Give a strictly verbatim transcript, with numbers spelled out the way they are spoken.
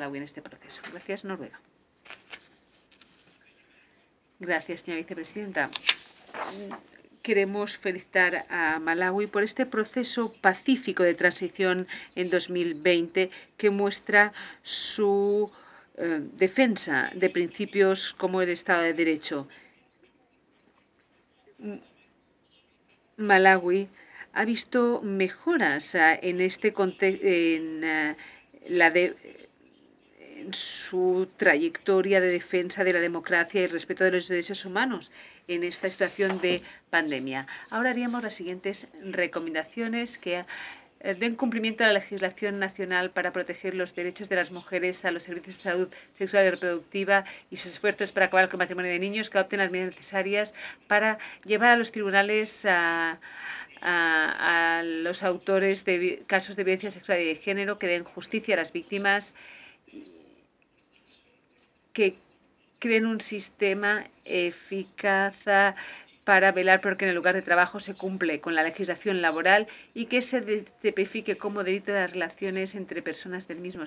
Malawi en este proceso. Gracias, Noruega. Gracias, señora vicepresidenta. Queremos felicitar a Malawi por este proceso pacífico de transición en dos mil veinte que muestra su eh, defensa de principios como el Estado de Derecho. Malawi ha visto mejoras uh, en este contexto, en, uh, la de, en su trayectoria de defensa de la democracia y el respeto de los derechos humanos en esta situación de pandemia. Ahora haríamos las siguientes recomendaciones que uh, den cumplimiento a la legislación nacional para proteger los derechos de las mujeres a los servicios de salud sexual y reproductiva y sus esfuerzos para acabar con el matrimonio de niños, que adopten las medidas necesarias para llevar a los tribunales a, a, a los autores de casos de violencia sexual y de género, que den justicia a las víctimas, que creen un sistema eficaz para velar por que en el lugar de trabajo se cumple con la legislación laboral y que se tipifique como delito de las relaciones entre personas del mismo